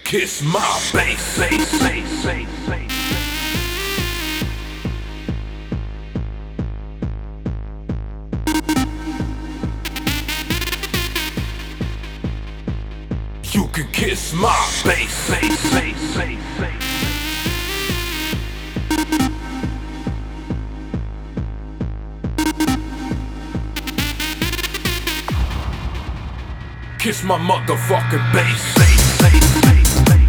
Kiss my bass, bass, bass, bass, bass. You can kiss my bass, bass, bass, bass, bass. Kiss my motherfucking bass, bass, bass, bass.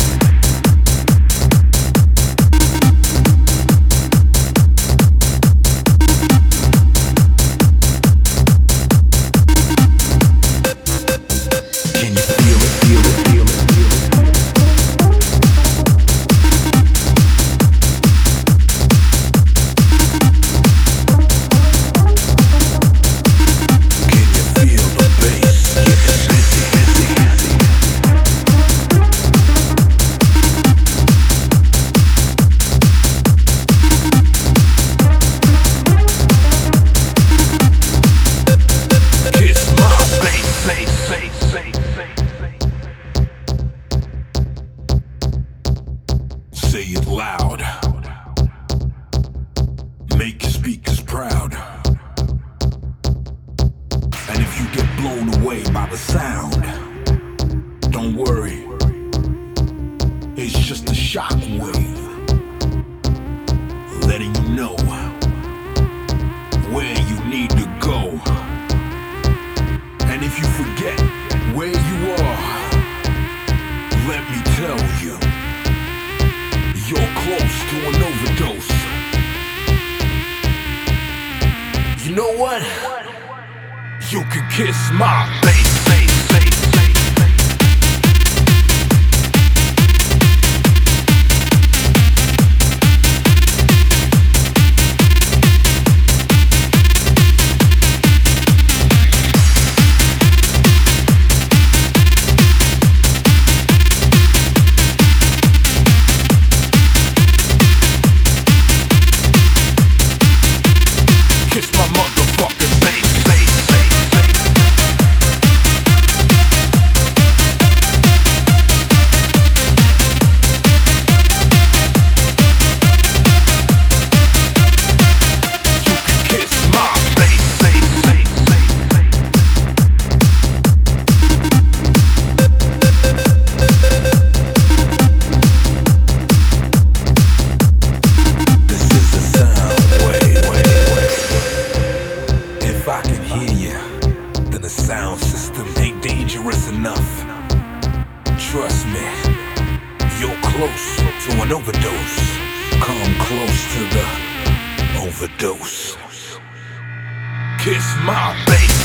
Say it loud. Make your speakers proud. And if you get blown away by the sound, don't worry, it's just a shock wave letting you know where you need to go. And if you forget where you are, let me tell you, you're close to an overdose. You know what? You can kiss my bass, bass, bass, bass. The sound system ain't dangerous enough. Trust me, you're close to an overdose. Come close to the overdose. Kiss my bass.